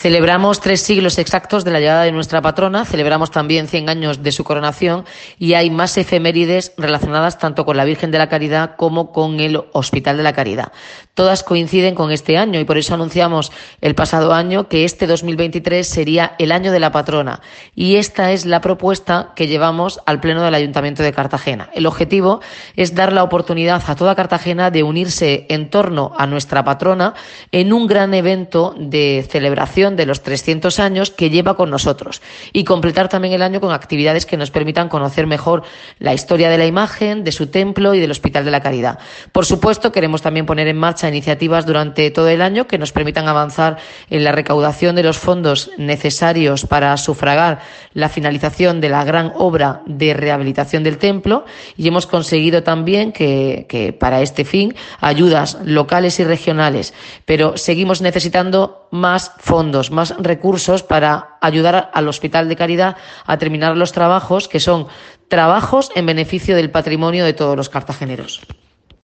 Celebramos 3 siglos exactos de la llegada de nuestra patrona, celebramos también 100 años de su coronación y hay más efemérides relacionadas tanto con la Virgen de la Caridad como con el Hospital de la Caridad. Todas coinciden con este año y por eso anunciamos el pasado año que este 2023 sería el año de la patrona y esta es la propuesta que llevamos al Pleno del Ayuntamiento de Cartagena. El objetivo es dar la oportunidad a toda Cartagena de unirse en torno a nuestra patrona en un gran evento de celebración de los 300 años que lleva con nosotros y completar también el año con actividades que nos permitan conocer mejor la historia de la imagen, de su templo y del Hospital de la Caridad. Por supuesto, queremos también poner en marcha iniciativas durante todo el año que nos permitan avanzar en la recaudación de los fondos necesarios para sufragar la finalización de la gran obra de rehabilitación del templo y hemos conseguido también que para este fin ayudas locales y regionales, pero seguimos necesitando más fondos, más recursos para ayudar al Hospital de Caridad a terminar los trabajos que son trabajos en beneficio del patrimonio de todos los cartageneros.